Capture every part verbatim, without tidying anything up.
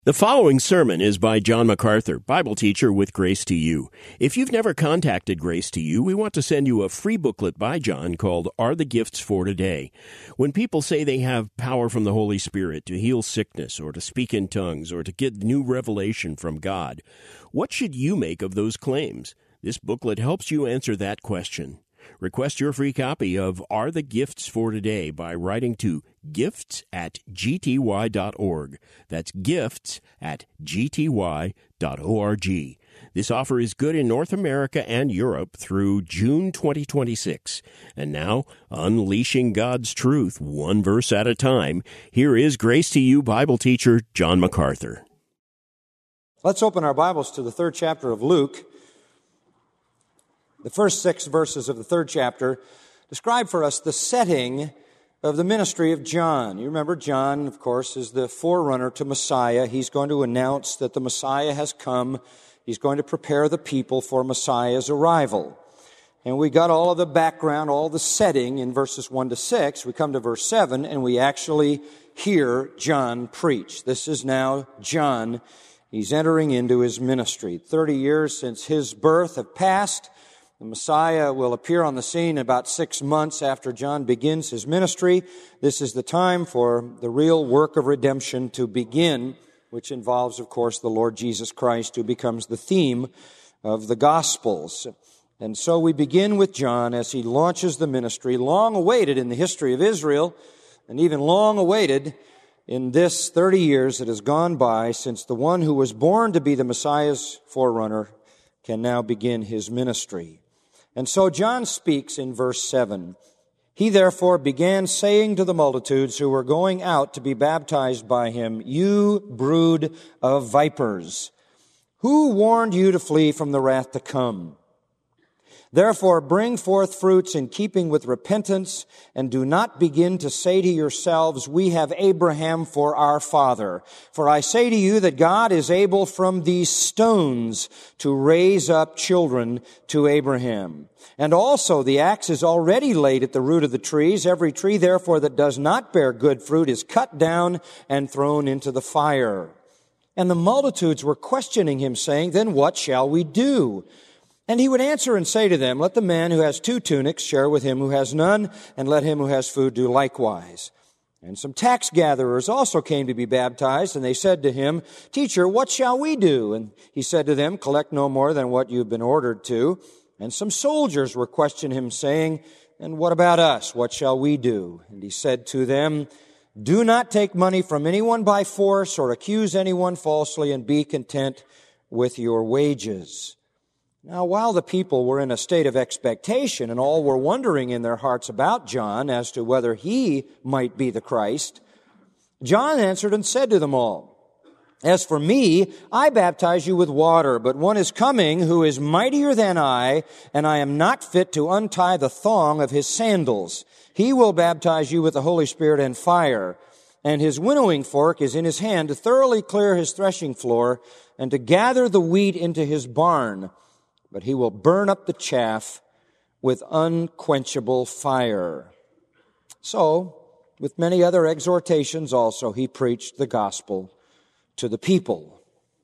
The following sermon is by John MacArthur, Bible teacher with Grace to You. If you've never contacted Grace to You, we want to send you a free booklet by John called Are the Gifts for Today? When people say they have power from the Holy Spirit to heal sickness or to speak in tongues or to get new revelation from God, what should you make of those claims? This booklet helps you answer that question. Request your free copy of Are the Gifts for Today by writing to gifts at g t y dot org. That's gifts at g t y dot org. This offer is good in North America and Europe through June twenty twenty-six. And now, unleashing God's truth one verse at a time, here is Grace to You Bible teacher John MacArthur. Let's open our Bibles to the third chapter of Luke. The first six verses of the third chapter describe for us the setting of the ministry of John. You remember John, of course, is the forerunner to Messiah. He's going to announce that the Messiah has come. He's going to prepare the people for Messiah's arrival. And we got all of the background, all the setting in verses one to six. We come to verse seven, and we actually hear John preach. This is now John. He's entering into his ministry. Thirty years since his birth have passed. The Messiah will appear on the scene about six months after John begins his ministry. This is the time for the real work of redemption to begin, which involves, of course, the Lord Jesus Christ, who becomes the theme of the Gospels. And so we begin with John as he launches the ministry, long awaited in the history of Israel, and even long awaited in this thirty years that has gone by since the one who was born to be the Messiah's forerunner can now begin his ministry. And so John speaks in verse seven. He therefore began saying to the multitudes who were going out to be baptized by him, "You brood of vipers, who warned you to flee from the wrath to come? Therefore bring forth fruits in keeping with repentance, and do not begin to say to yourselves, 'We have Abraham for our father.' For I say to you that God is able from these stones to raise up children to Abraham. And also the axe is already laid at the root of the trees. Every tree, therefore, that does not bear good fruit is cut down and thrown into the fire." And the multitudes were questioning him, saying, "Then what shall we do?" And he would answer and say to them, "Let the man who has two tunics share with him who has none, and let him who has food do likewise." And some tax gatherers also came to be baptized, and they said to him, "Teacher, what shall we do?" And he said to them, "Collect no more than what you have been ordered to." And some soldiers were questioning him, saying, "And what about us? What shall we do?" And he said to them, "Do not take money from anyone by force or accuse anyone falsely, and be content with your wages." Now, while the people were in a state of expectation and all were wondering in their hearts about John as to whether he might be the Christ, John answered and said to them all, "As for me, I baptize you with water, but one is coming who is mightier than I, and I am not fit to untie the thong of his sandals. He will baptize you with the Holy Spirit and fire, and his winnowing fork is in his hand to thoroughly clear his threshing floor and to gather the wheat into his barn. But he will burn up the chaff with unquenchable fire." So, with many other exhortations also, he preached the gospel to the people.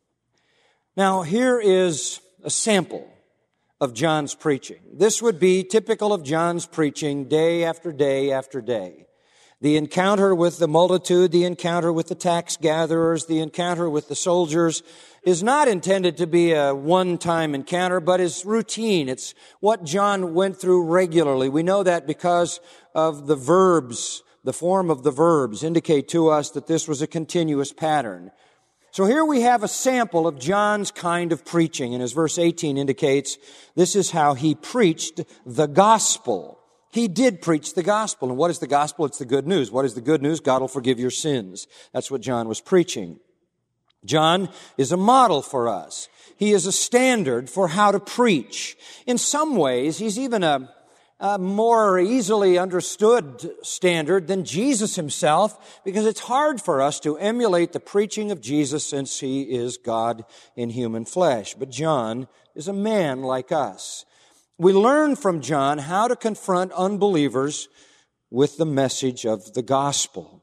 Now, here is a sample of John's preaching. This would be typical of John's preaching day after day after day. The encounter with the multitude, the encounter with the tax gatherers, the encounter with the soldiers is not intended to be a one-time encounter, but is routine. It's what John went through regularly. We know that because of the verbs, the form of the verbs indicate to us that this was a continuous pattern. So here we have a sample of John's kind of preaching, and as verse eighteen indicates, this is how he preached the gospel. He did preach the gospel. And what is the gospel? It's the good news. What is the good news? God will forgive your sins. That's what John was preaching. John is a model for us. He is a standard for how to preach. In some ways, he's even a, a more easily understood standard than Jesus himself, because it's hard for us to emulate the preaching of Jesus since he is God in human flesh. But John is a man like us. We learn from John how to confront unbelievers with the message of the gospel.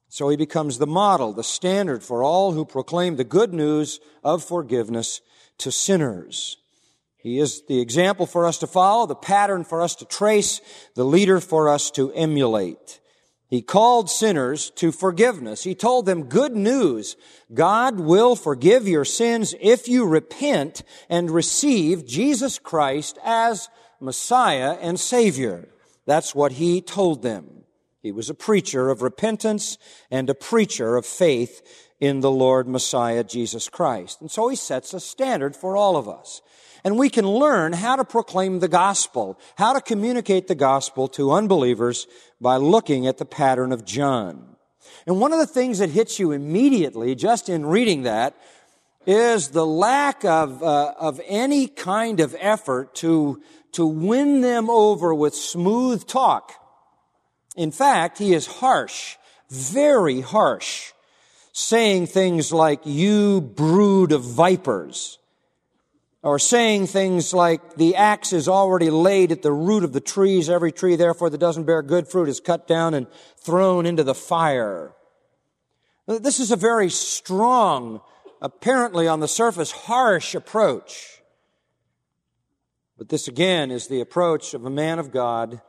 So he becomes the model, the standard for all who proclaim the good news of forgiveness to sinners. He is the example for us to follow, the pattern for us to trace, the leader for us to emulate. He called sinners to forgiveness. He told them good news. God will forgive your sins if you repent and receive Jesus Christ as Messiah and Savior. That's what he told them. He was a preacher of repentance and a preacher of faith in the Lord Messiah, Jesus Christ. And so he sets a standard for all of us. And we can learn how to proclaim the gospel, how to communicate the gospel to unbelievers by looking at the pattern of John. And one of the things that hits you immediately just in reading that is the lack of, uh, of any kind of effort to, to win them over with smooth talk. In fact, he is harsh, very harsh, saying things like, "You brood of vipers," or saying things like, "The axe is already laid at the root of the trees. Every tree, therefore, that doesn't bear good fruit is cut down and thrown into the fire." This is a very strong, apparently on the surface, harsh approach. But this again is the approach of a man of God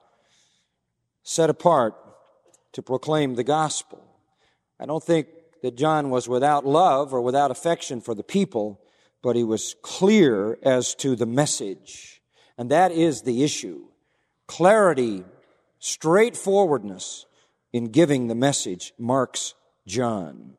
set apart to proclaim the gospel. I don't think that John was without love or without affection for the people, but he was clear as to the message. And that is the issue. Clarity, straightforwardness in giving the message marks John.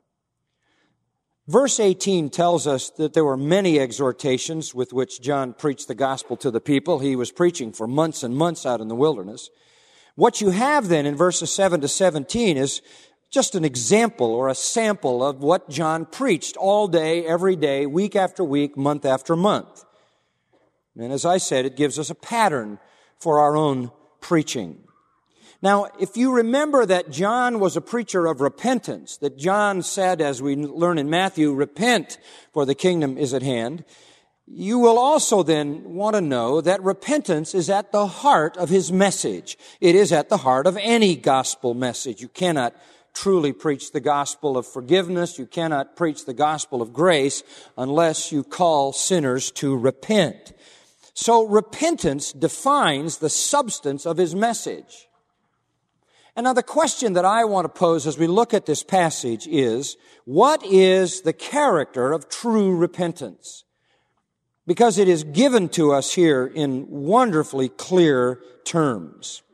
Verse eighteen tells us that there were many exhortations with which John preached the gospel to the people. He was preaching for months and months out in the wilderness. What you have then in verses seven to seventeen is just an example or a sample of what John preached all day, every day, week after week, month after month. And as I said, it gives us a pattern for our own preaching. Now, if you remember that John was a preacher of repentance, that John said, as we learn in Matthew, "Repent, for the kingdom is at hand," you will also then want to know that repentance is at the heart of his message. It is at the heart of any gospel message. You cannot truly preach the gospel of forgiveness. You cannot preach the gospel of grace unless you call sinners to repent. So repentance defines the substance of his message. And now the question that I want to pose as we look at this passage is, what is the character of true repentance? Because it is given to us here in wonderfully clear terms.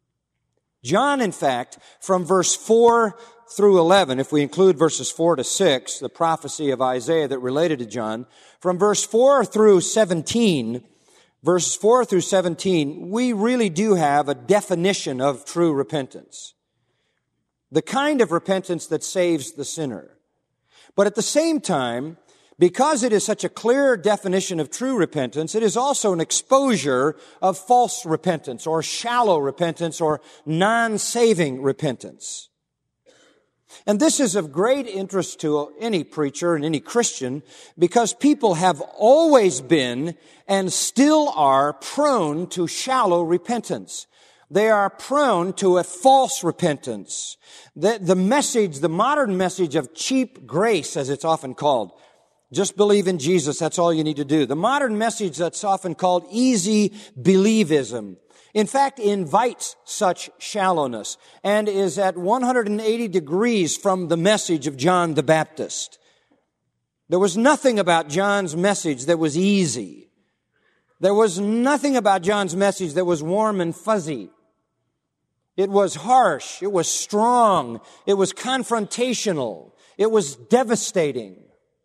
John, in fact, from verse four through eleven, if we include verses four to six, the prophecy of Isaiah that related to John, from verse four through seventeen, verses four through seventeen, we really do have a definition of true repentance. The kind of repentance that saves the sinner. But at the same time, because it is such a clear definition of true repentance, it is also an exposure of false repentance or shallow repentance or non-saving repentance. And this is of great interest to any preacher and any Christian because people have always been and still are prone to shallow repentance. They are prone to a false repentance. The, the message, the modern message of cheap grace, as it's often called, just believe in Jesus, that's all you need to do. The modern message that's often called easy believism, in fact, invites such shallowness and is at one hundred eighty degrees from the message of John the Baptist. There was nothing about John's message that was easy. There was nothing about John's message that was warm and fuzzy. It was harsh. It was strong. It was confrontational. It was devastating.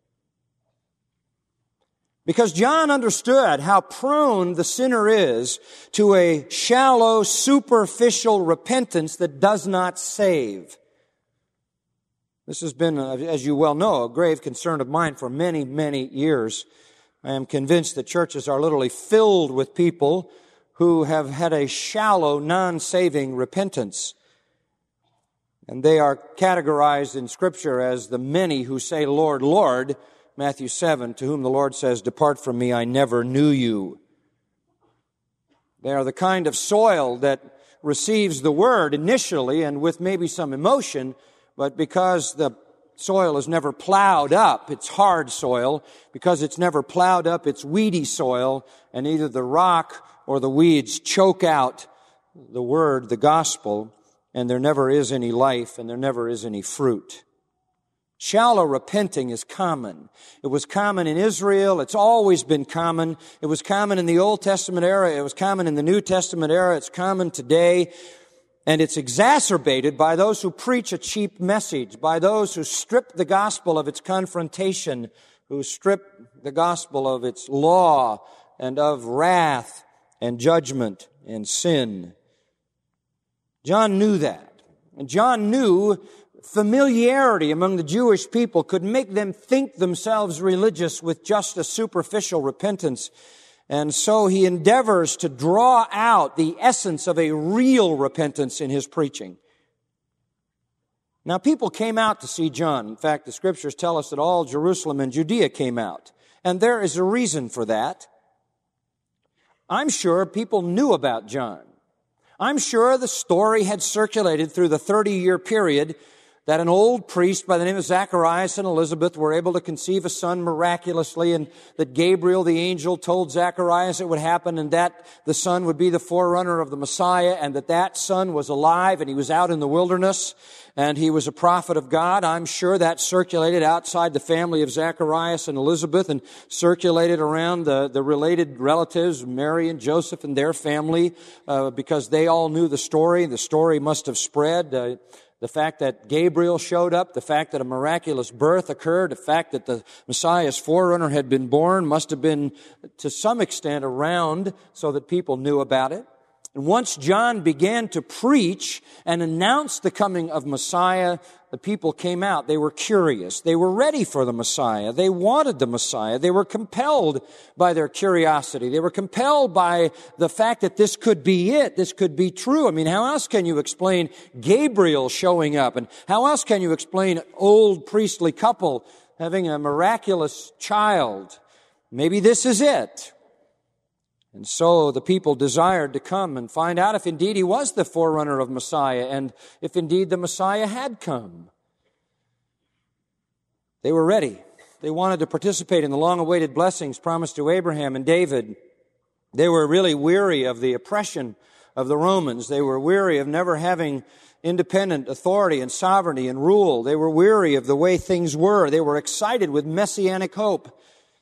Because John understood how prone the sinner is to a shallow, superficial repentance that does not save. This has been, as you well know, a grave concern of mine for many, many years. I am convinced that churches are literally filled with people who have had a shallow, non-saving repentance. And they are categorized in Scripture as the many who say, "Lord, Lord," Matthew seven, to whom the Lord says, "Depart from me, I never knew you." They are the kind of soil that receives the word initially and with maybe some emotion, but because the soil is never plowed up, it's hard soil, because it's never plowed up, it's weedy soil, and either the rock or the weeds choke out the word, the gospel, and there never is any life and there never is any fruit. Shallow repenting is common. It was common in Israel. It's always been common. It was common in the Old Testament era. It was common in the New Testament era. It's common today. And it's exacerbated by those who preach a cheap message, by those who strip the gospel of its confrontation, who strip the gospel of its law and of wrath and judgment and sin. John knew that. And John knew familiarity among the Jewish people could make them think themselves religious with just a superficial repentance. And so he endeavors to draw out the essence of a real repentance in his preaching. Now, people came out to see John. In fact, the Scriptures tell us that all Jerusalem and Judea came out. And there is a reason for that. I'm sure people knew about John. I'm sure the story had circulated through the thirty-year period that an old priest by the name of Zacharias and Elizabeth were able to conceive a son miraculously, and that Gabriel the angel told Zacharias it would happen, and that the son would be the forerunner of the Messiah, and that that son was alive and he was out in the wilderness and he was a prophet of God. I'm sure that circulated outside the family of Zacharias and Elizabeth and circulated around the, the related relatives, Mary and Joseph and their family, uh, because they all knew the story. The story must have spread. Uh, The fact that Gabriel showed up, the fact that a miraculous birth occurred, the fact that the Messiah's forerunner had been born must have been to some extent around so that people knew about it. And once John began to preach and announce the coming of Messiah, the people came out. They were curious. They were ready for the Messiah. They wanted the Messiah. They were compelled by their curiosity. They were compelled by the fact that this could be it. This could be true. I mean, how else can you explain Gabriel showing up? And how else can you explain an old priestly couple having a miraculous child? Maybe this is it. And so the people desired to come and find out if indeed he was the forerunner of Messiah and if indeed the Messiah had come. They were ready. They wanted to participate in the long-awaited blessings promised to Abraham and David. They were really weary of the oppression of the Romans. They were weary of never having independent authority and sovereignty and rule. They were weary of the way things were. They were excited with messianic hope.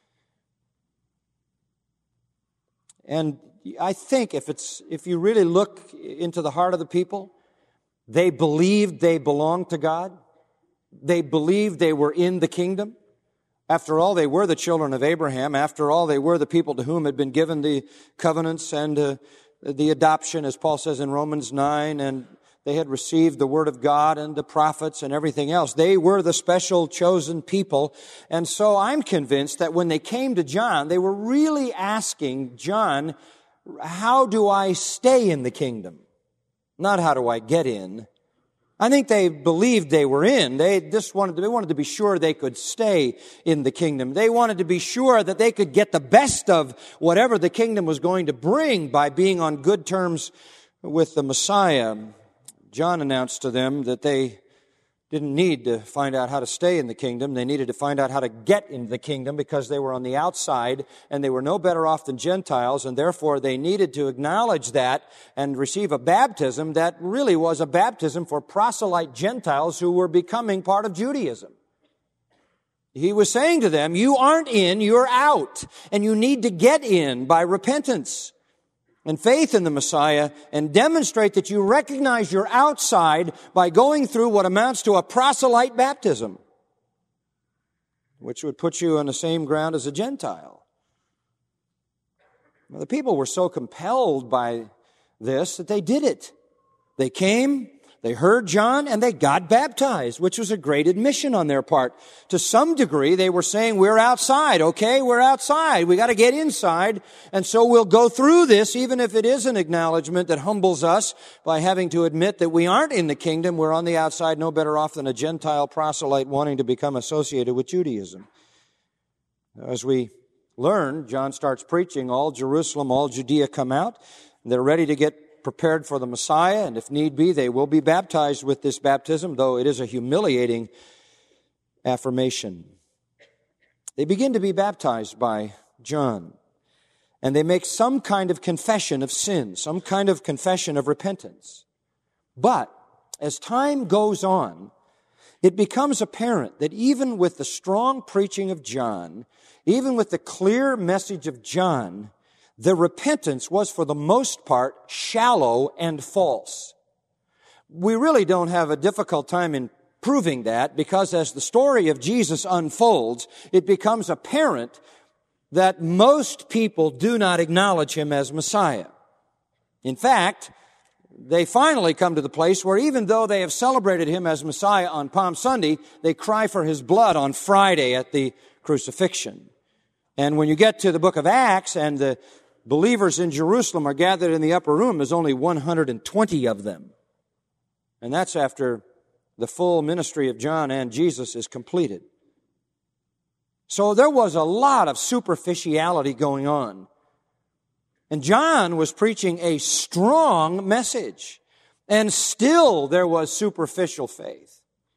And I think if it's, if you really look into the heart of the people, they believed they belonged to God. They believed they were in the kingdom. After all, they were the children of Abraham. After all, they were the people to whom had been given the covenants and uh, the adoption, as Paul says in Romans nine, and they had received the word of God and the prophets and everything else. They were the special chosen people. And so I'm convinced that when they came to John, they were really asking John, how do I stay in the kingdom? Not how do I get in. I think they believed they were in. They just wanted to, they wanted to be sure they could stay in the kingdom. They wanted to be sure that they could get the best of whatever the kingdom was going to bring by being on good terms with the Messiah. John announced to them that they didn't need to find out how to stay in the kingdom. They needed to find out how to get into the kingdom because they were on the outside and they were no better off than Gentiles, and therefore they needed to acknowledge that and receive a baptism that really was a baptism for proselyte Gentiles who were becoming part of Judaism. He was saying to them, you aren't in, you're out, and you need to get in by repentance and faith in the Messiah, and demonstrate that you recognize you're outside by going through what amounts to a proselyte baptism, which would put you on the same ground as a Gentile. Well, the people were so compelled by this that they did it. They came, they heard John, and they got baptized, which was a great admission on their part. To some degree, they were saying, we're outside, okay? We're outside. We got to get inside, and so we'll go through this, even if it is an acknowledgement that humbles us by having to admit that we aren't in the kingdom. We're on the outside, no better off than a Gentile proselyte wanting to become associated with Judaism. As we learn, John starts preaching, all Jerusalem, all Judea come out. They're ready to get prepared for the Messiah, and if need be, they will be baptized with this baptism, though it is a humiliating affirmation. They begin to be baptized by John, and they make some kind of confession of sin, some kind of confession of repentance. But as time goes on, it becomes apparent that even with the strong preaching of John, even with the clear message of John, the repentance was for the most part shallow and false. We really don't have a difficult time in proving that, because as the story of Jesus unfolds, it becomes apparent that most people do not acknowledge him as Messiah. In fact, they finally come to the place where even though they have celebrated him as Messiah on Palm Sunday, they cry for his blood on Friday at the crucifixion. And when you get to the book of Acts and the believers in Jerusalem are gathered in the upper room, there's only one hundred twenty of them. And that's after the full ministry of John and Jesus is completed. So there was a lot of superficiality going on. And John was preaching a strong message. And still there was superficial faith.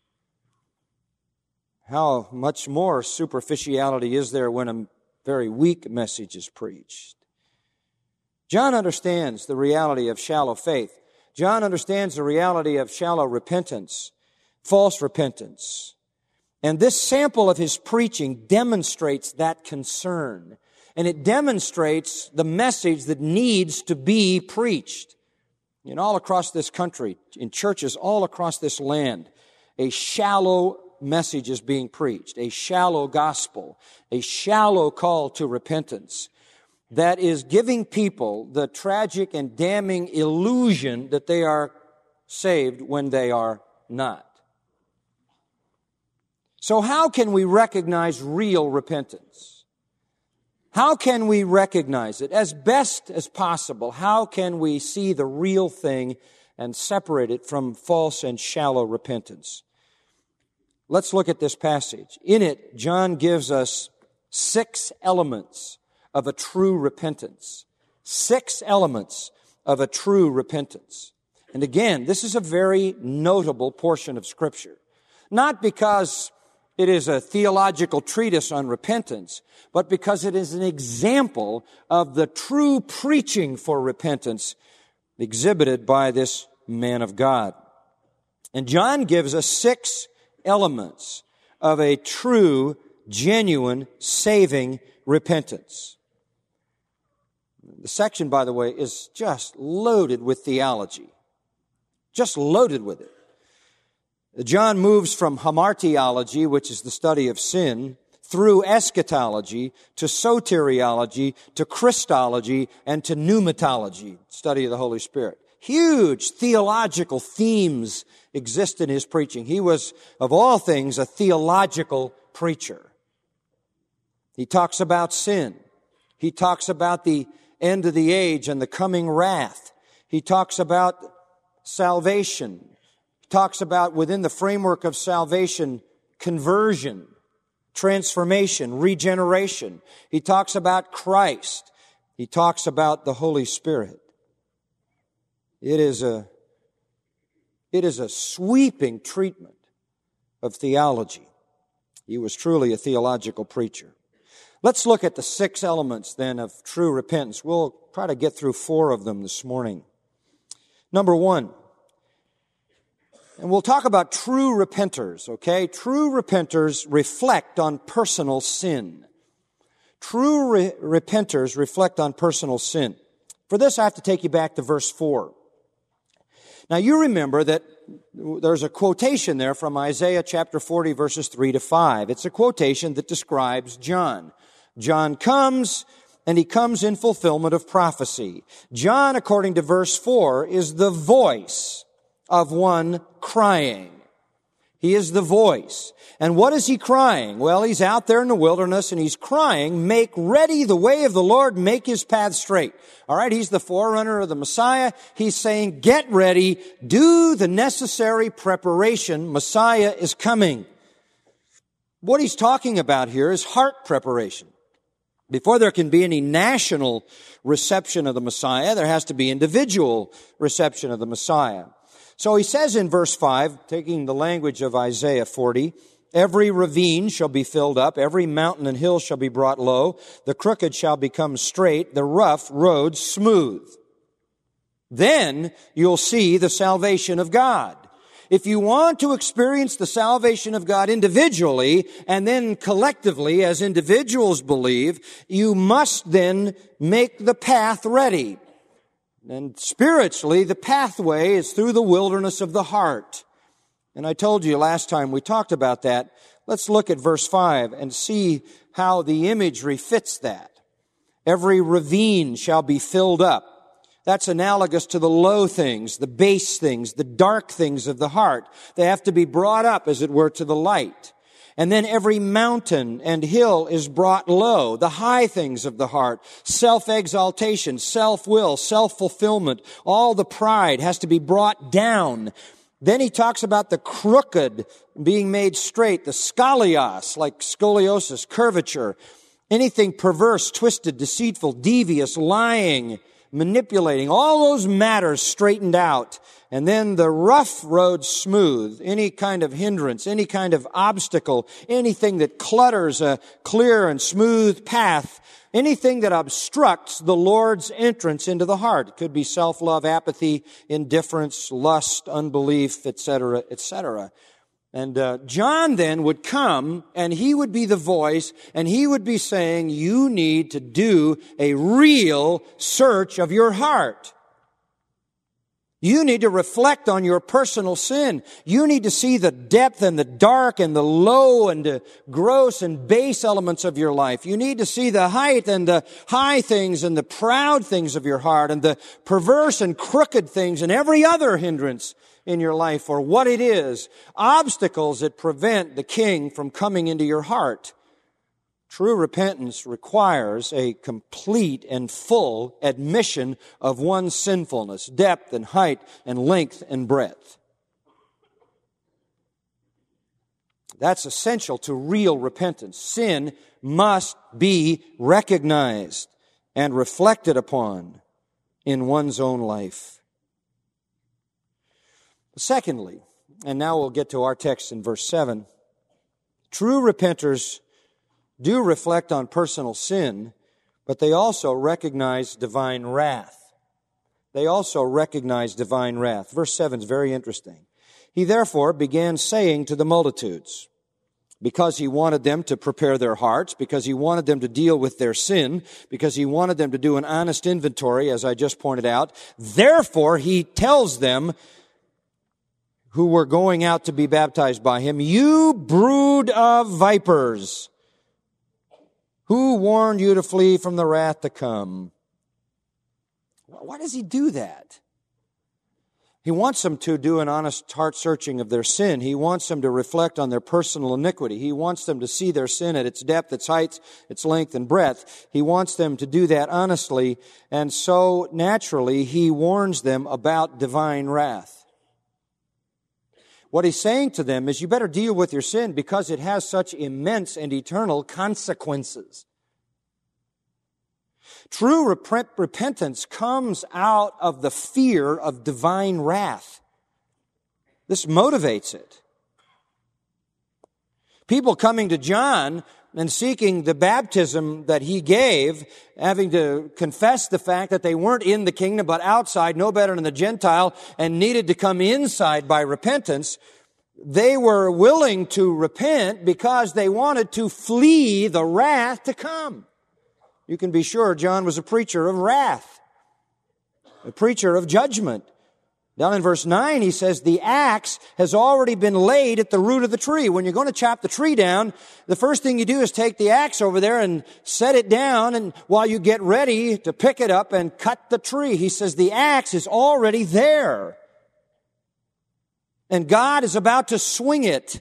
How much more superficiality is there when a very weak message is preached? John understands the reality of shallow faith. John understands the reality of shallow repentance, false repentance. And this sample of his preaching demonstrates that concern. And it demonstrates the message that needs to be preached. And all across this country, in churches all across this land, a shallow message is being preached, a shallow gospel, a shallow call to repentance that is giving people the tragic and damning illusion that they are saved when they are not. So how can we recognize real repentance? How can we recognize it? As best as possible, how can we see the real thing and separate it from false and shallow repentance? Let's look at this passage. In it, John gives us six elements of a true repentance. Six elements of a true repentance. And again, this is a very notable portion of Scripture. Not because it is a theological treatise on repentance, but because it is an example of the true preaching for repentance exhibited by this man of God. And John gives us six elements of a true, genuine, saving repentance. The section, by the way, is just loaded with theology. Just loaded with it. John moves from hamartiology, which is the study of sin, through eschatology to soteriology to Christology and to pneumatology, study of the Holy Spirit. Huge theological themes exist in his preaching. He was, of all things, a theological preacher. He talks about sin. He talks about the end of the age and the coming wrath. He talks about salvation. He talks about, within the framework of salvation, conversion, transformation, regeneration. He talks about Christ. He talks about the Holy Spirit. It is a, it is a sweeping treatment of theology. He was truly a theological preacher. Let's look at the six elements then of true repentance. We'll try to get through four of them this morning. Number one, and we'll talk about true repenters, okay? True repenters reflect on personal sin. True re- repenters reflect on personal sin. For this, I have to take you back to verse four. Now, you remember that there's a quotation there from Isaiah chapter forty, verses three to five. It's a quotation that describes John. John comes, and he comes in fulfillment of prophecy. John, according to verse four, is the voice of one crying. He is the voice. And what is he crying? Well, he's out there in the wilderness and he's crying, make ready the way of the Lord, make his path straight. All right, he's the forerunner of the Messiah. He's saying, get ready, do the necessary preparation. Messiah is coming. What he's talking about here is heart preparation. Before there can be any national reception of the Messiah, there has to be individual reception of the Messiah. So he says in verse five, taking the language of Isaiah forty, every ravine shall be filled up, every mountain and hill shall be brought low, the crooked shall become straight, the rough roads smooth. Then you'll see the salvation of God. If you want to experience the salvation of God individually and then collectively as individuals believe, you must then make the path ready. And spiritually, the pathway is through the wilderness of the heart. And I told you last time we talked about that. Let's look at verse five and see how the imagery fits that. Every ravine shall be filled up. That's analogous to the low things, the base things, the dark things of the heart. They have to be brought up, as it were, to the light. And then every mountain and hill is brought low, the high things of the heart, self-exaltation, self-will, self-fulfillment, all the pride has to be brought down. Then he talks about the crooked being made straight, the scolios, like scoliosis, curvature, anything perverse, twisted, deceitful, devious, lying, manipulating, all those matters straightened out. And then the rough road smooth, any kind of hindrance, any kind of obstacle, anything that clutters a clear and smooth path, anything that obstructs the Lord's entrance into the heart. It could be self-love, apathy, indifference, lust, unbelief, et cetera, et cetera. And uh, John then would come, and he would be the voice, and he would be saying, you need to do a real search of your heart. You need to reflect on your personal sin. You need to see the depth and the dark and the low and the gross and base elements of your life. You need to see the height and the high things and the proud things of your heart and the perverse and crooked things and every other hindrance in your life for what it is. Obstacles that prevent the King from coming into your heart. True repentance requires a complete and full admission of one's sinfulness, depth and height and length and breadth. That's essential to real repentance. Sin must be recognized and reflected upon in one's own life. Secondly, and now we'll get to our text in verse seven, true repenters do reflect on personal sin, but they also recognize divine wrath. They also recognize divine wrath. Verse seven is very interesting. He therefore began saying to the multitudes, because he wanted them to prepare their hearts, because he wanted them to deal with their sin, because he wanted them to do an honest inventory, as I just pointed out. Therefore, he tells them, who were going out to be baptized by him, you brood of vipers, who warned you to flee from the wrath to come? Why does he do that? He wants them to do an honest heart searching of their sin. He wants them to reflect on their personal iniquity. He wants them to see their sin at its depth, its height, its length and breadth. He wants them to do that honestly, and so naturally he warns them about divine wrath. What he's saying to them is you better deal with your sin because it has such immense and eternal consequences. True rep- repentance comes out of the fear of divine wrath. This motivates it. People coming to John and seeking the baptism that he gave, having to confess the fact that they weren't in the kingdom but outside, no better than the Gentile, and needed to come inside by repentance, they were willing to repent because they wanted to flee the wrath to come. You can be sure John was a preacher of wrath, a preacher of judgment. Down in verse nine, he says, the axe has already been laid at the root of the tree. When you're going to chop the tree down, the first thing you do is take the axe over there and set it down, and while you get ready to pick it up and cut the tree, he says the axe is already there. And God is about to swing it.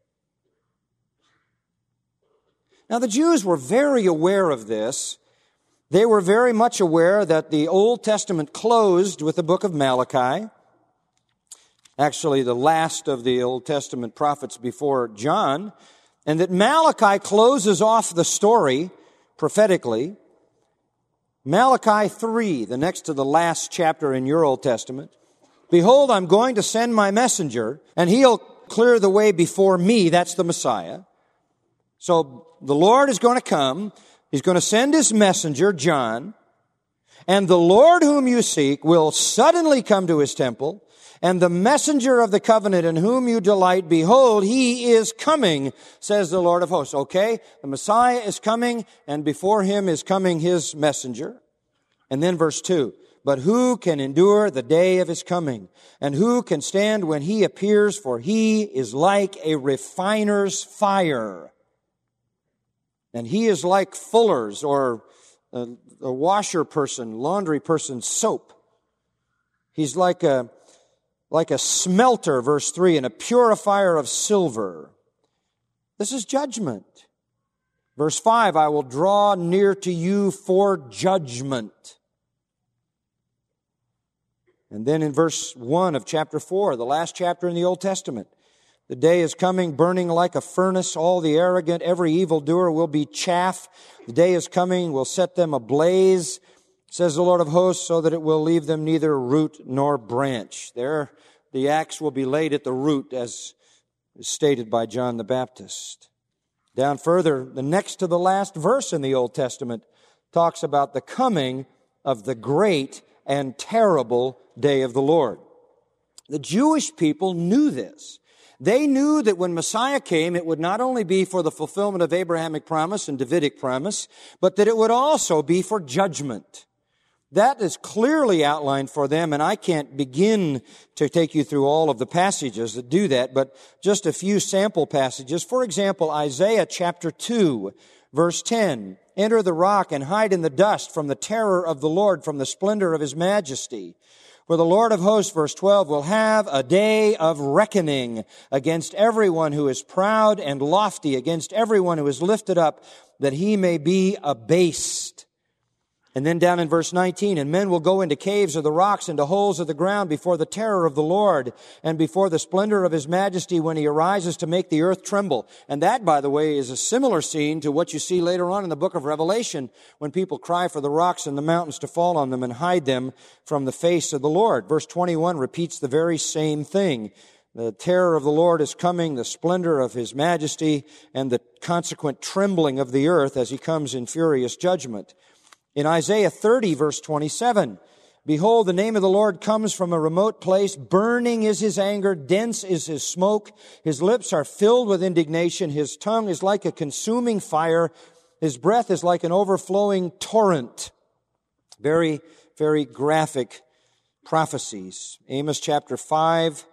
Now, the Jews were very aware of this. They were very much aware that the Old Testament closed with the book of Malachi. Actually, the last of the Old Testament prophets before John. And that Malachi closes off the story prophetically. Malachi three, the next to the last chapter in your Old Testament. Behold, I'm going to send my messenger, and he'll clear the way before me. That's the Messiah. So the Lord is going to come. He's going to send his messenger, John. And the Lord whom you seek will suddenly come to his temple. And the messenger of the covenant in whom you delight, behold, he is coming, says the Lord of hosts. Okay, the Messiah is coming, and before him is coming his messenger. And then verse two. But who can endure the day of his coming? And who can stand when he appears? For he is like a refiner's fire. And he is like fuller's or a, a washer person, laundry person's soap. He's like a, like a smelter, verse three, and a purifier of silver. This is judgment. Verse five, I will draw near to you for judgment. And then in verse one of chapter four, the last chapter in the Old Testament, the day is coming, burning like a furnace. All the arrogant, every evildoer will be chaff. The day is coming, will set them ablaze, says the Lord of hosts, so that it will leave them neither root nor branch. There, the axe will be laid at the root, as is stated by John the Baptist. Down further, the next to the last verse in the Old Testament talks about the coming of the great and terrible day of the Lord. The Jewish people knew this. They knew that when Messiah came, it would not only be for the fulfillment of Abrahamic promise and Davidic promise, but that it would also be for judgment. That is clearly outlined for them, and I can't begin to take you through all of the passages that do that, but just a few sample passages. For example, Isaiah chapter two, verse ten. Enter the rock and hide in the dust from the terror of the Lord, from the splendor of his majesty. For the Lord of hosts, verse twelve, will have a day of reckoning against everyone who is proud and lofty, against everyone who is lifted up, that he may be abased. And then down in verse nineteen, and men will go into caves of the rocks, into holes of the ground, before the terror of the Lord, and before the splendor of his majesty, when he arises to make the earth tremble. And that, by the way, is a similar scene to what you see later on in the book of Revelation, when people cry for the rocks and the mountains to fall on them and hide them from the face of the Lord. Verse twenty-one repeats the very same thing. The terror of the Lord is coming, the splendor of his majesty, and the consequent trembling of the earth as he comes in furious judgment. In Isaiah thirty, verse twenty-seven, behold, the name of the Lord comes from a remote place. Burning is his anger, dense is his smoke. His lips are filled with indignation. His tongue is like a consuming fire. His breath is like an overflowing torrent. Very, very graphic prophecies. Amos chapter five,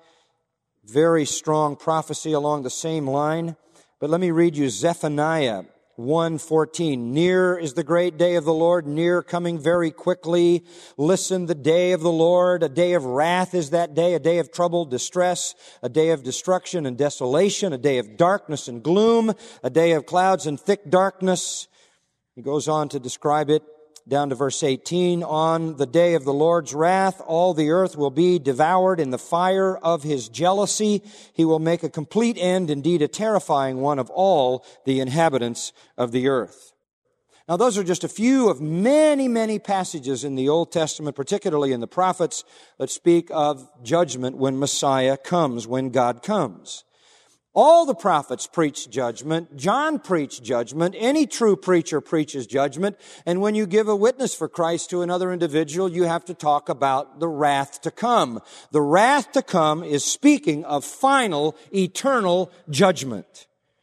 very strong prophecy along the same line. But let me read you Zephaniah one fourteen. Near is the great day of the Lord, near, coming very quickly. Listen, the day of the Lord, a day of wrath is that day, a day of trouble, distress, a day of destruction and desolation, a day of darkness and gloom, a day of clouds and thick darkness. He goes on to describe it down to verse eighteen. On the day of the Lord's wrath, all the earth will be devoured in the fire of his jealousy. He will make a complete end, indeed a terrifying one, of all the inhabitants of the earth. Now, those are just a few of many, many passages in the Old Testament, particularly in the prophets, that speak of judgment when Messiah comes, when God comes. All the prophets preach judgment. John preached judgment. Any true preacher preaches judgment. And when you give a witness for Christ to another individual, you have to talk about the wrath to come. The wrath to come is speaking of final, eternal judgment.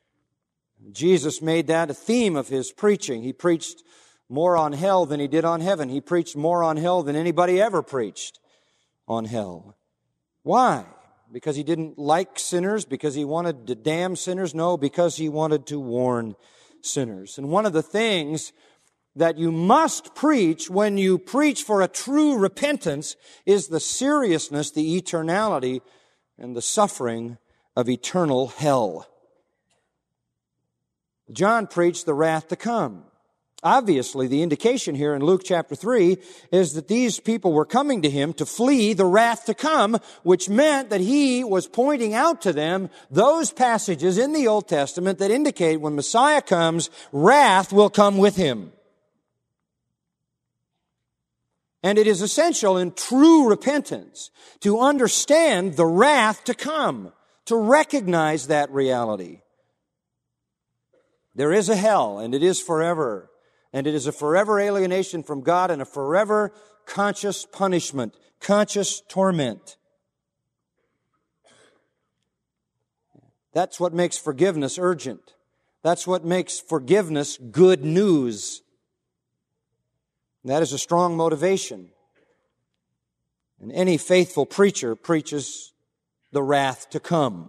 Jesus made that a theme of his preaching. He preached more on hell than he did on heaven. He preached more on hell than anybody ever preached on hell. Why? Because he didn't like sinners? Because he wanted to damn sinners? No, because he wanted to warn sinners. And one of the things that you must preach when you preach for a true repentance is the seriousness, the eternality, and the suffering of eternal hell. John preached the wrath to come. Obviously, the indication here in Luke chapter three is that these people were coming to him to flee the wrath to come, which meant that he was pointing out to them those passages in the Old Testament that indicate when Messiah comes, wrath will come with him. And it is essential in true repentance to understand the wrath to come, to recognize that reality. There is a hell, and it is forever. And it is a forever alienation from God and a forever conscious punishment, conscious torment. That's what makes forgiveness urgent. That's what makes forgiveness good news. That is a strong motivation. And any faithful preacher preaches the wrath to come.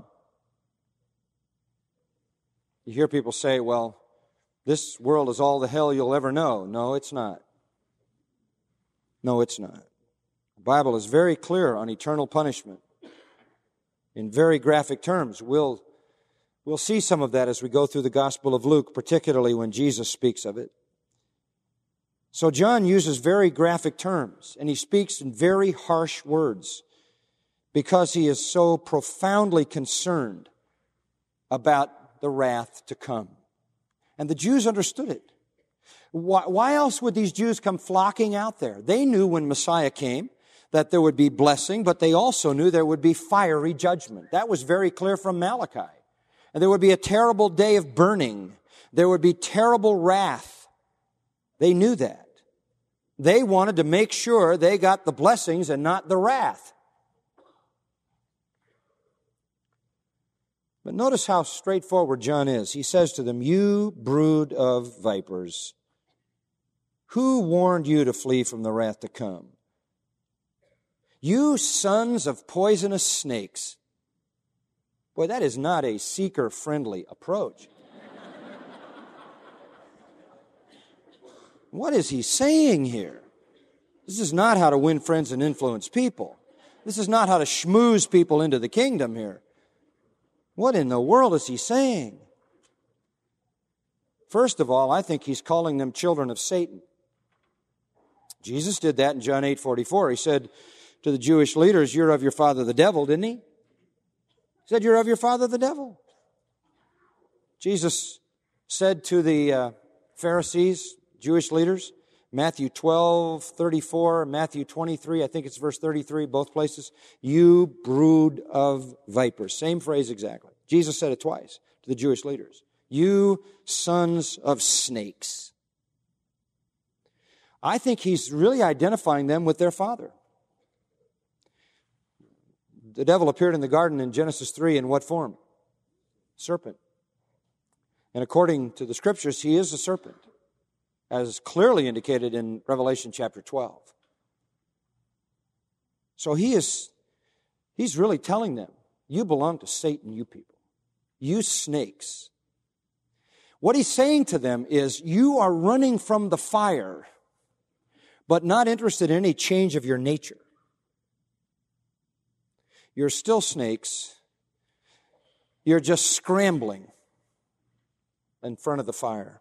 You hear people say, well, this world is all the hell you'll ever know. No, it's not. No, it's not. The Bible is very clear on eternal punishment in very graphic terms. We'll, we'll see some of that as we go through the Gospel of Luke, particularly when Jesus speaks of it. So John uses very graphic terms, and he speaks in very harsh words because he is so profoundly concerned about the wrath to come. And the Jews understood it. Why, why else would these Jews come flocking out there? They knew when Messiah came that there would be blessing, but they also knew there would be fiery judgment. That was very clear from Malachi. And there would be a terrible day of burning. There would be terrible wrath. They knew that. They wanted to make sure they got the blessings and not the wrath. But notice how straightforward John is. He says to them, "You brood of vipers, who warned you to flee from the wrath to come? You sons of poisonous snakes." Boy, that is not a seeker-friendly approach. What is he saying here? This is not how to win friends and influence people. This is not how to schmooze people into the kingdom here. What in the world is he saying? First of all, I think he's calling them children of Satan. Jesus did that in John eight forty-four. He said to the Jewish leaders, "You're of your father the devil," didn't he? He said, "You're of your father the devil." Jesus said to the uh, Pharisees, Jewish leaders, Matthew twelve thirty-four, Matthew twenty-three, I think it's verse thirty-three, both places, "You brood of vipers." Same phrase exactly. Jesus said it twice to the Jewish leaders. "You sons of snakes." I think he's really identifying them with their father. The devil appeared in the garden in Genesis three in what form? Serpent. And according to the Scriptures, he is a serpent, as clearly indicated in Revelation chapter twelve. So he is, he's really telling them, you belong to Satan, you people. You snakes. What he's saying to them is, you are running from the fire, but not interested in any change of your nature. You're still snakes. You're just scrambling in front of the fire.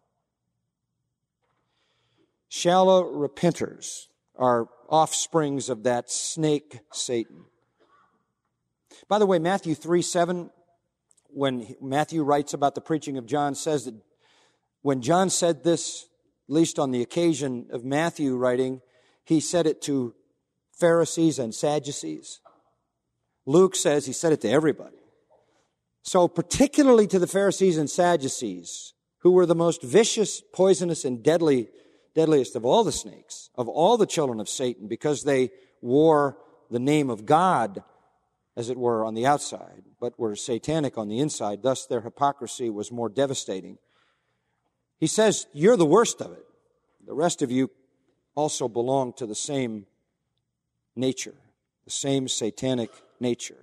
Shallow repenters are offsprings of that snake Satan. By the way, Matthew three seven, when Matthew writes about the preaching of John, says that when John said this, at least on the occasion of Matthew writing, he said it to Pharisees and Sadducees. Luke says he said it to everybody. So particularly to the Pharisees and Sadducees, who were the most vicious, poisonous, and deadly, deadliest of all the snakes, of all the children of Satan, because they wore the name of God, as it were, on the outside, but were satanic on the inside. Thus, their hypocrisy was more devastating. He says, you're the worst of it. The rest of you also belong to the same nature, the same satanic nature.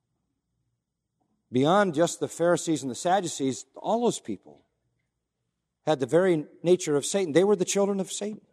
Beyond just the Pharisees and the Sadducees, all those people had the very nature of Satan. They were the children of Satan.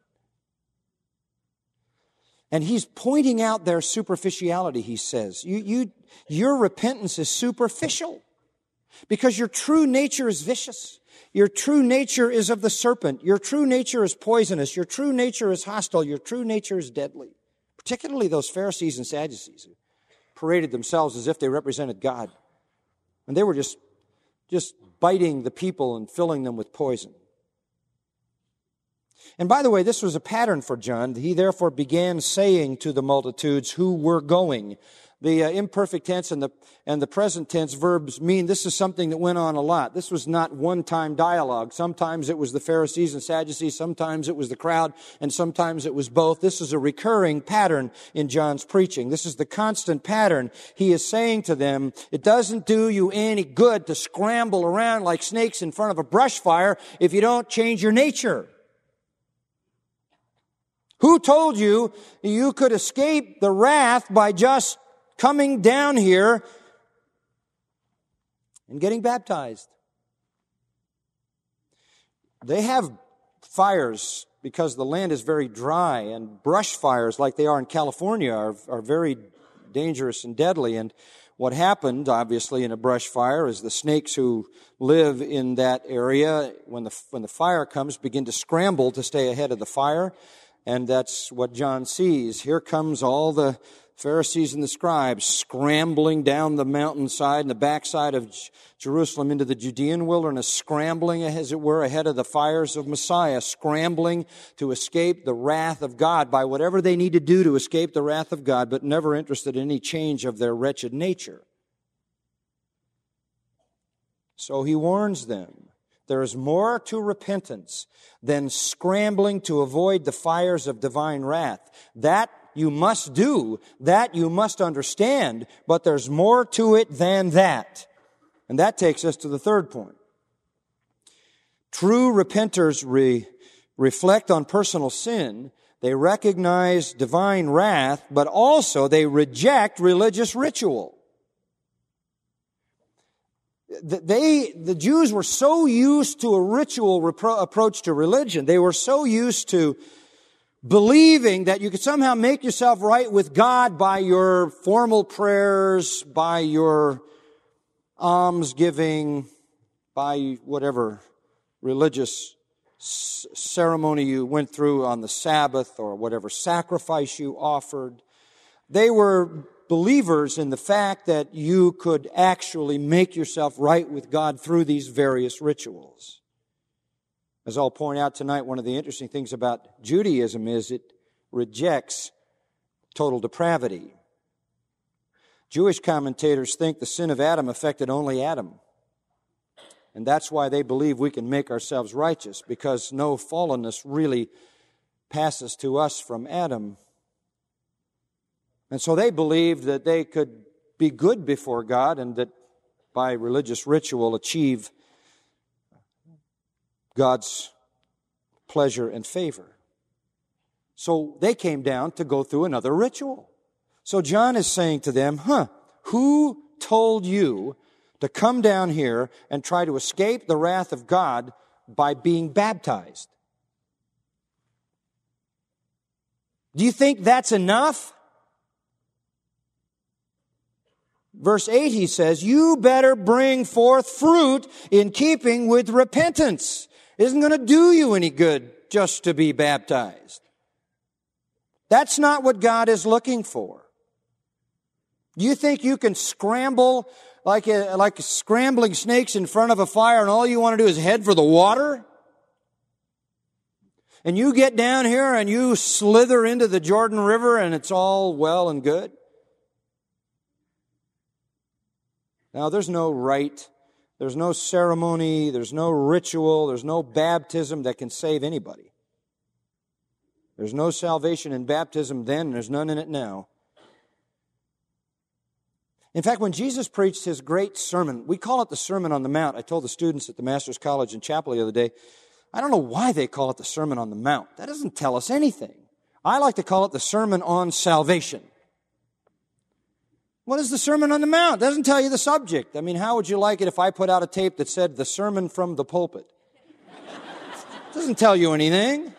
And he's pointing out their superficiality, he says. You, you, your repentance is superficial because your true nature is vicious. Your true nature is of the serpent. Your true nature is poisonous. Your true nature is hostile. Your true nature is deadly. Particularly those Pharisees and Sadducees who paraded themselves as if they represented God. And they were just, just biting the people and filling them with poison. And by the way, this was a pattern for John. He therefore began saying to the multitudes who were going. The uh, imperfect tense and the and the present tense verbs mean this is something that went on a lot. This was not one-time dialogue. Sometimes it was the Pharisees and Sadducees, sometimes it was the crowd, and sometimes it was both. This is a recurring pattern in John's preaching. This is the constant pattern. He is saying to them, it doesn't do you any good to scramble around like snakes in front of a brush fire if you don't change your nature. Who told you you could escape the wrath by just coming down here and getting baptized? They have fires because the land is very dry, and brush fires like they are in California are, are very dangerous and deadly. And what happened, obviously, in a brush fire is the snakes who live in that area, when the, when the fire comes, begin to scramble to stay ahead of the fire. And that's what John sees. Here comes all the Pharisees and the scribes scrambling down the mountainside and the backside of Jerusalem into the Judean wilderness, scrambling, as it were, ahead of the fires of Messiah, scrambling to escape the wrath of God by whatever they need to do to escape the wrath of God, but never interested in any change of their wretched nature. So he warns them. There is more to repentance than scrambling to avoid the fires of divine wrath. That you must do, that you must understand, but there's more to it than that. And that takes us to the third point. True repenters re- reflect on personal sin. They recognize divine wrath, but also they reject religious ritual. They, the Jews were so used to a ritual repro- approach to religion. They were so used to believing that you could somehow make yourself right with God by your formal prayers, by your almsgiving, by whatever religious s- ceremony you went through on the Sabbath or whatever sacrifice you offered. They were believers in the fact that you could actually make yourself right with God through these various rituals. As I'll point out tonight, one of the interesting things about Judaism is it rejects total depravity. Jewish commentators think the sin of Adam affected only Adam. And that's why they believe we can make ourselves righteous, because no fallenness really passes to us from Adam. And so they believed that they could be good before God and that by religious ritual achieve God's pleasure and favor. So they came down to go through another ritual. So John is saying to them, huh, who told you to come down here and try to escape the wrath of God by being baptized? Do you think that's enough? Verse eight, he says, you better bring forth fruit in keeping with repentance. It isn't going to do you any good just to be baptized. That's not what God is looking for. You think you can scramble like a, like scrambling snakes in front of a fire and all you want to do is head for the water? And you get down here and you slither into the Jordan River and it's all well and good? Now, there's no rite, there's no ceremony, there's no ritual, there's no baptism that can save anybody. There's no salvation in baptism then, and there's none in it now. In fact, when Jesus preached his great sermon, we call it the Sermon on the Mount. I told the students at the Master's College in Chapel the other day, I don't know why they call it the Sermon on the Mount. That doesn't tell us anything. I like to call it the Sermon on Salvation. What is the Sermon on the Mount? It doesn't tell you the subject. I mean, how would you like it if I put out a tape that said the sermon from the pulpit? It doesn't tell you anything.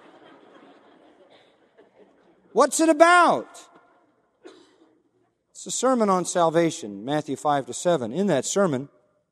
What's it about? It's a sermon on salvation, Matthew five to seven. In that sermon,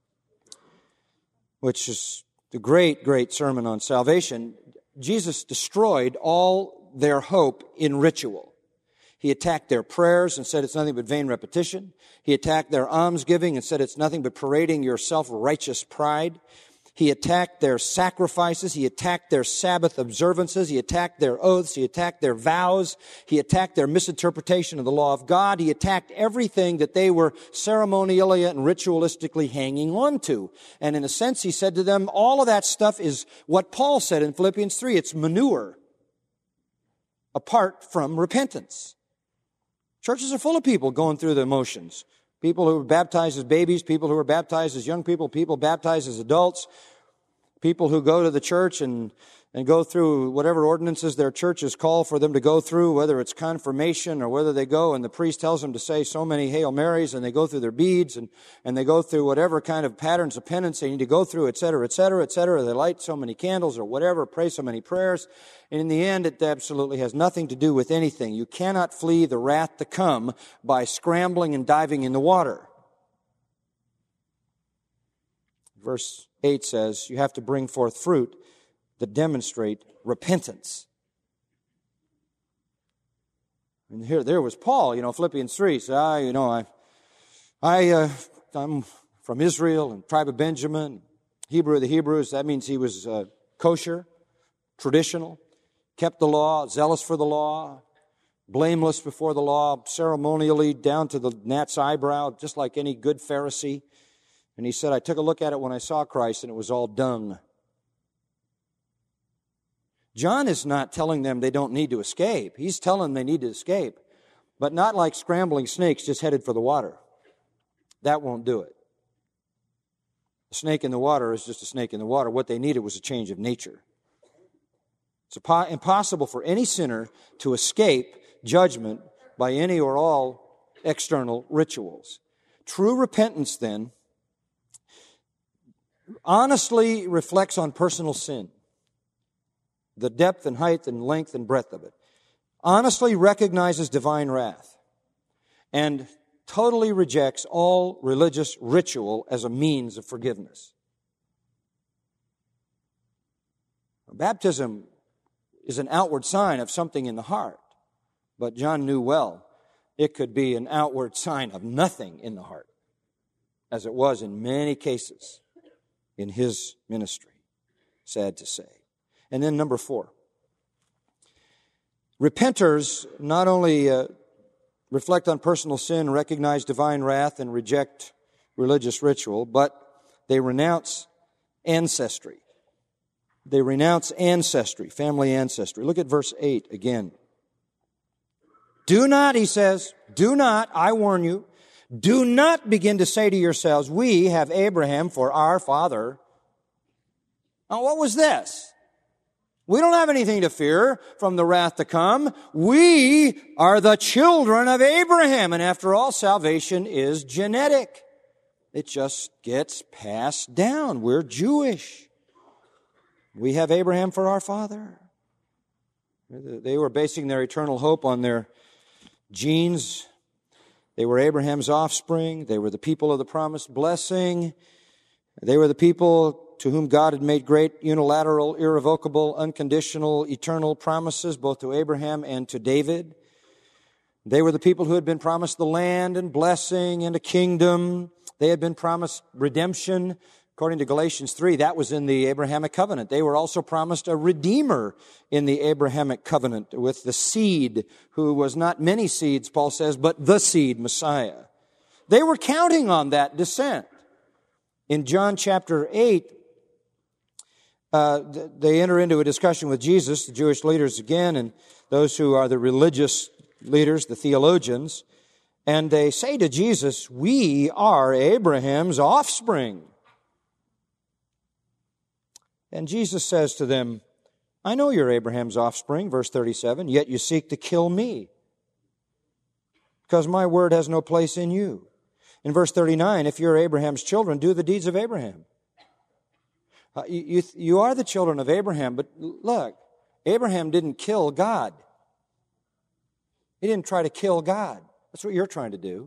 which is the great, great sermon on salvation, Jesus destroyed all their hope in ritual. He attacked their prayers and said it's nothing but vain repetition. He attacked their almsgiving and said it's nothing but parading your self-righteous pride. He attacked their sacrifices. He attacked their Sabbath observances. He attacked their oaths. He attacked their vows. He attacked their misinterpretation of the law of God. He attacked everything that they were ceremonially and ritualistically hanging on to. And in a sense, he said to them, all of that stuff is what Paul said in Philippians three. It's manure apart from repentance. Churches are full of people going through the motions. People who were baptized as babies, people who were baptized as young people, people baptized as adults, people who go to the church and, and go through whatever ordinances their churches call for them to go through, whether it's confirmation or whether they go and the priest tells them to say so many Hail Marys, and they go through their beads and, and they go through whatever kind of patterns of penance they need to go through, et cetera, et cetera, et cetera. They light so many candles or whatever, pray so many prayers. And in the end, it absolutely has nothing to do with anything. You cannot flee the wrath to come by scrambling and diving in the water. Verse eight says, you have to bring forth fruit that demonstrate repentance. And here, there was Paul, you know, Philippians three said, ah, you know, I, I, uh, I'm from Israel and tribe of Benjamin, Hebrew of the Hebrews. That means he was uh, kosher, traditional, kept the law, zealous for the law, blameless before the law, ceremonially down to the gnat's eyebrow, just like any good Pharisee. And he said, I took a look at it when I saw Christ, and it was all dung. John is not telling them they don't need to escape. He's telling them they need to escape, but not like scrambling snakes just headed for the water. That won't do it. A snake in the water is just a snake in the water. What they needed was a change of nature. It's impossible for any sinner to escape judgment by any or all external rituals. True repentance, then, honestly reflects on personal sin, the depth and height and length and breadth of it, honestly recognizes divine wrath, and totally rejects all religious ritual as a means of forgiveness. Baptism is an outward sign of something in the heart, but John knew well it could be an outward sign of nothing in the heart, as it was in many cases in his ministry, sad to say. And then number four, repenters not only uh, reflect on personal sin, recognize divine wrath, and reject religious ritual, but they renounce ancestry. They renounce ancestry, family ancestry. Look at verse eight again. Do not, he says, do not, I warn you, do not begin to say to yourselves, we have Abraham for our father. Now, what was this? We don't have anything to fear from the wrath to come. We are the children of Abraham. And after all, salvation is genetic. It just gets passed down. We're Jewish. We have Abraham for our father. They were basing their eternal hope on their genes. They were Abraham's offspring. They were the people of the promised blessing. They were the people to whom God had made great unilateral, irrevocable, unconditional, eternal promises, both to Abraham and to David. They were the people who had been promised the land and blessing and a kingdom. They had been promised redemption. According to Galatians three, that was in the Abrahamic covenant. They were also promised a redeemer in the Abrahamic covenant with the seed, who was not many seeds, Paul says, but the seed, Messiah. They were counting on that descent. In John chapter eight, uh, they enter into a discussion with Jesus, the Jewish leaders again, and those who are the religious leaders, the theologians, and they say to Jesus, we are Abraham's offspring. And Jesus says to them, I know you're Abraham's offspring, verse thirty-seven, yet you seek to kill me, because my word has no place in you. In verse thirty-nine, if you're Abraham's children, do the deeds of Abraham. Uh, you, you, you are the children of Abraham, but look, Abraham didn't kill God. He didn't try to kill God. That's what you're trying to do.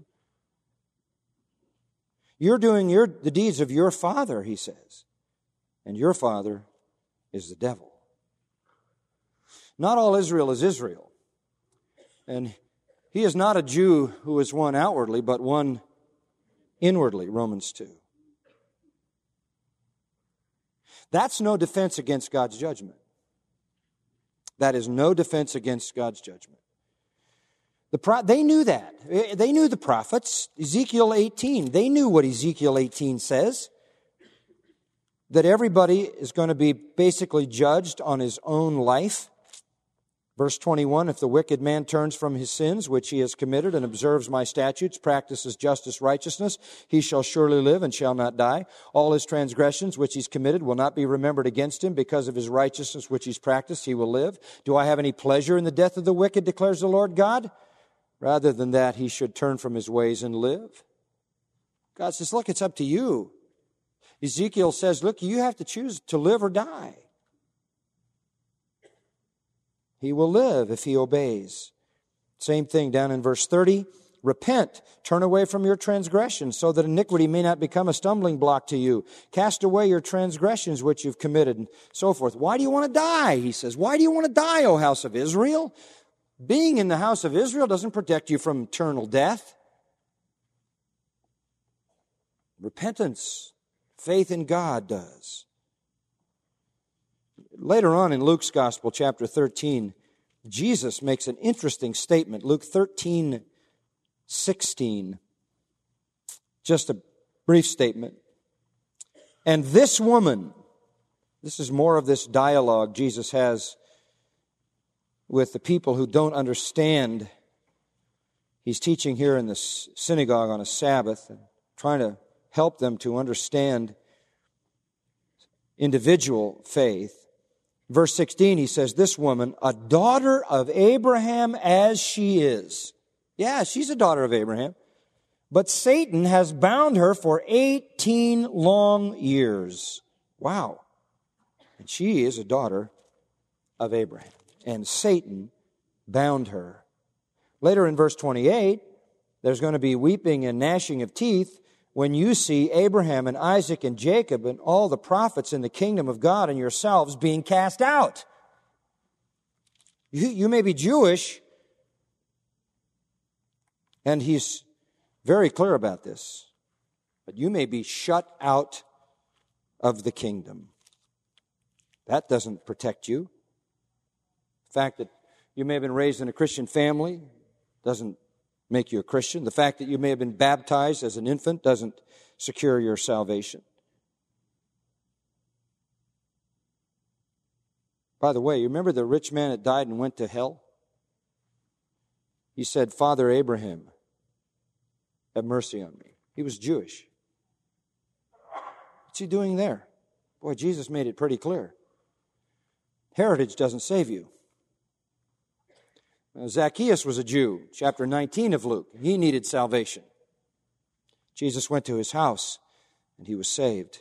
You're doing your, the deeds of your father, he says. And your father is the devil. Not all Israel is Israel. And he is not a Jew who is one outwardly, but one inwardly, Romans two. That's no defense against God's judgment. That is no defense against God's judgment. The pro- they knew that. They knew the prophets. Ezekiel eighteen. They knew what Ezekiel eighteen says. That everybody is going to be basically judged on his own life. Verse twenty-one, if the wicked man turns from his sins, which he has committed, and observes my statutes, practices justice, righteousness, he shall surely live and shall not die. All his transgressions, which he's committed, will not be remembered against him. Because of his righteousness, which he's practiced, he will live. Do I have any pleasure in the death of the wicked, declares the Lord God? Rather than that, he should turn from his ways and live. God says, look, it's up to you. Ezekiel says, look, you have to choose to live or die. He will live if he obeys. Same thing down in verse thirty. Repent, turn away from your transgressions, so that iniquity may not become a stumbling block to you. Cast away your transgressions which you've committed, and so forth. Why do you want to die? He says, why do you want to die, O house of Israel? Being in the house of Israel doesn't protect you from eternal death. Repentance, faith in God does. Later on in Luke's Gospel, chapter thirteen, Jesus makes an interesting statement. Luke thirteen, sixteen. Just a brief statement. And this woman, this is more of this dialogue Jesus has with the people who don't understand. He's teaching here in the synagogue on a Sabbath and trying to help them to understand individual faith. Verse sixteen, he says, this woman, a daughter of Abraham as she is. Yeah, she's a daughter of Abraham. But Satan has bound her for eighteen long years. Wow. And she is a daughter of Abraham. And Satan bound her. Later in verse twenty-eight, there's going to be weeping and gnashing of teeth when you see Abraham and Isaac and Jacob and all the prophets in the kingdom of God and yourselves being cast out. You, you may be Jewish, and he's very clear about this, but you may be shut out of the kingdom. That doesn't protect you. The fact that you may have been raised in a Christian family doesn't make you a Christian. The fact that you may have been baptized as an infant doesn't secure your salvation. By the way, you remember the rich man that died and went to hell? He said, Father Abraham, have mercy on me. He was Jewish. What's he doing there? Boy, Jesus made it pretty clear. Heritage doesn't save you. Zacchaeus was a Jew, chapter nineteen of Luke. He needed salvation. Jesus went to his house, and he was saved.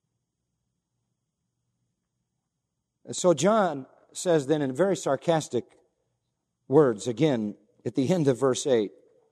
And so John says then in very sarcastic words, again, at the end of verse eight,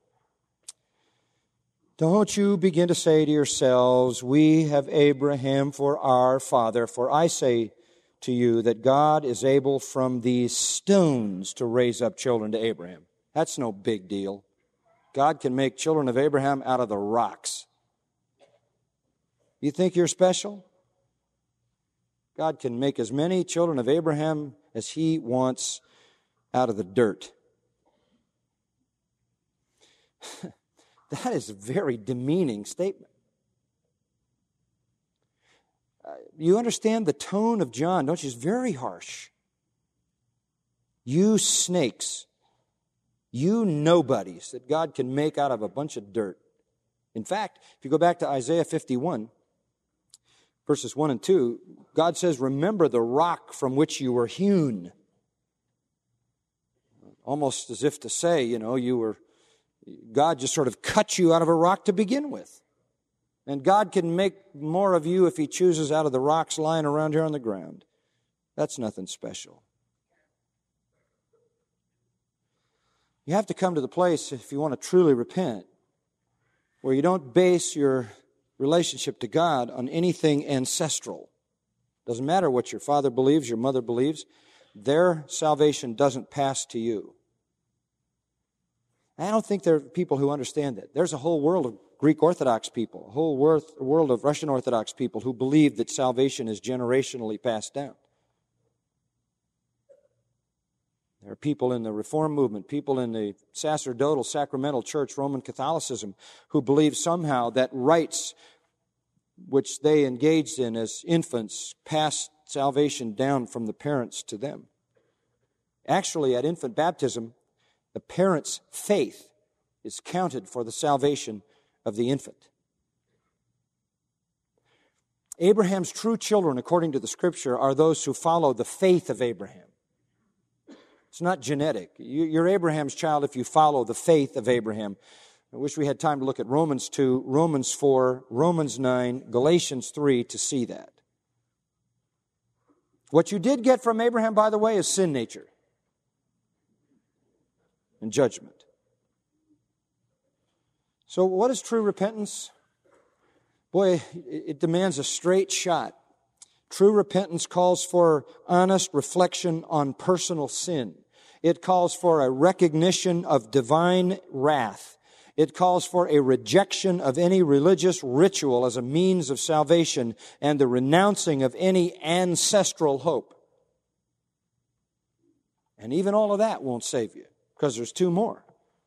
don't you begin to say to yourselves, we have Abraham for our father, for I say to you that God is able from these stones to raise up children to Abraham. That's no big deal. God can make children of Abraham out of the rocks. You think you're special? God can make as many children of Abraham as he wants out of the dirt. That is a very demeaning statement. Uh, you understand the tone of John, don't you? It's very harsh. You snakes, you nobodies that God can make out of a bunch of dirt. In fact, if you go back to Isaiah fifty-one, verses one and two, God says, remember the rock from which you were hewn. Almost as if to say, you know, you were, God just sort of cut you out of a rock to begin with. And God can make more of you if he chooses out of the rocks lying around here on the ground. That's nothing special. You have to come to the place, if you want to truly repent, where you don't base your relationship to God on anything ancestral. Doesn't matter what your father believes, your mother believes. Their salvation doesn't pass to you. I don't think there are people who understand that. There's a whole world of Greek Orthodox people, a whole world of Russian Orthodox people who believe that salvation is generationally passed down. There are people in the Reform movement, people in the sacerdotal, sacramental church, Roman Catholicism, who believe somehow that rites which they engaged in as infants passed salvation down from the parents to them. Actually, at infant baptism, the parent's faith is counted for the salvation of the infant. Abraham's true children, according to the Scripture, are those who follow the faith of Abraham. It's not genetic. You're Abraham's child if you follow the faith of Abraham. I wish we had time to look at Romans two, Romans four, Romans nine, Galatians three to see that. What you did get from Abraham, by the way, is sin nature and judgment. So what is true repentance? Boy, it demands a straight shot. True repentance calls for honest reflection on personal sin. It calls for a recognition of divine wrath. It calls for a rejection of any religious ritual as a means of salvation and the renouncing of any ancestral hope. And even all of that won't save you, because there's two more.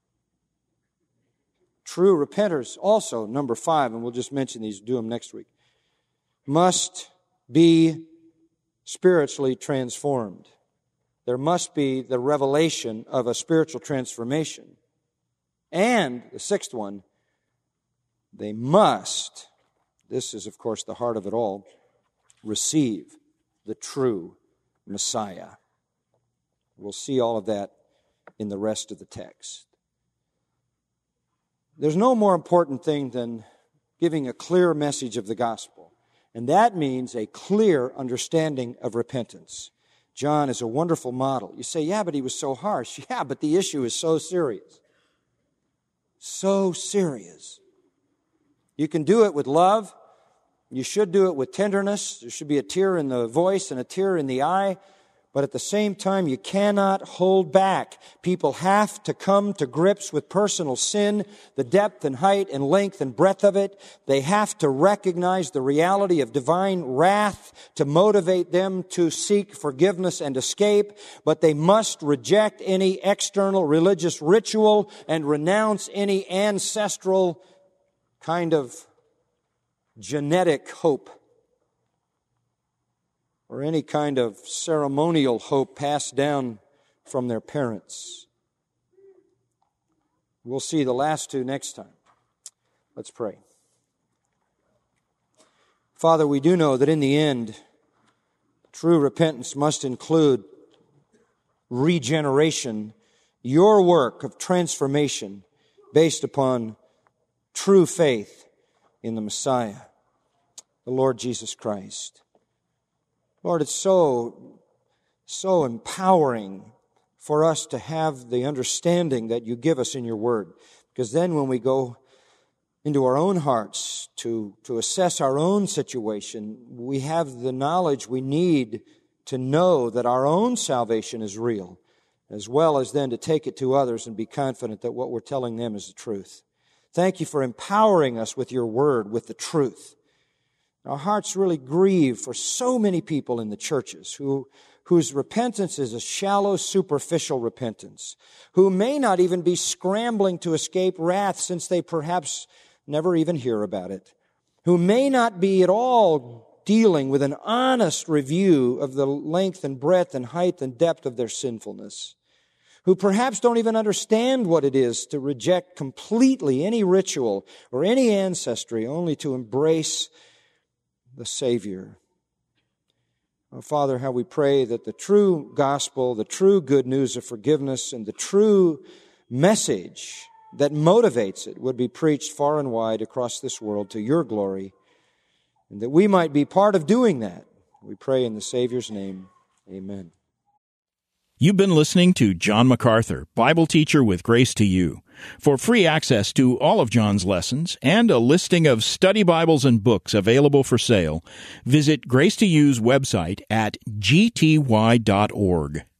True repenters also, number five, and we'll just mention these, do them next week, must be spiritually transformed. There must be the revelation of a spiritual transformation. And the sixth one, they must, this is of course the heart of it all, receive the true Messiah. We'll see all of that in the rest of the text. There's no more important thing than giving a clear message of the gospel. And that means a clear understanding of repentance. John is a wonderful model. You say, yeah, but he was so harsh. Yeah, but the issue is so serious. So serious. You can do it with love. You should do it with tenderness. There should be a tear in the voice and a tear in the eye. But at the same time, you cannot hold back. People have to come to grips with personal sin, the depth and height and length and breadth of it. They have to recognize the reality of divine wrath to motivate them to seek forgiveness and escape. But they must reject any external religious ritual and renounce any ancestral kind of genetic hope, or any kind of ceremonial hope passed down from their parents. We'll see the last two next time. Let's pray. Father, we do know that in the end, true repentance must include regeneration, your work of transformation based upon true faith in the Messiah, the Lord Jesus Christ. Lord, it's so, so empowering for us to have the understanding that you give us in your word. Because then when we go into our own hearts to, to assess our own situation, we have the knowledge we need to know that our own salvation is real, as well as then to take it to others and be confident that what we're telling them is the truth. Thank you for empowering us with your word, with the truth. Our hearts really grieve for so many people in the churches who, whose repentance is a shallow, superficial repentance, who may not even be scrambling to escape wrath since they perhaps never even hear about it, who may not be at all dealing with an honest review of the length and breadth and height and depth of their sinfulness, who perhaps don't even understand what it is to reject completely any ritual or any ancestry, only to embrace the Savior. Oh, Father, how we pray that the true gospel, the true good news of forgiveness, and the true message that motivates it would be preached far and wide across this world to your glory, and that we might be part of doing that. We pray in the Savior's name. Amen. You've been listening to John MacArthur, Bible teacher with Grace to You. For free access to all of John's lessons and a listing of study Bibles and books available for sale, visit Grace to You's website at g t y dot org.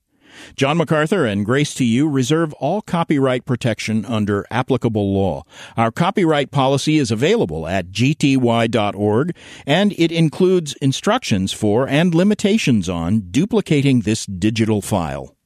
John MacArthur and Grace to You reserve all copyright protection under applicable law. Our copyright policy is available at g t y dot org, and it includes instructions for and limitations on duplicating this digital file.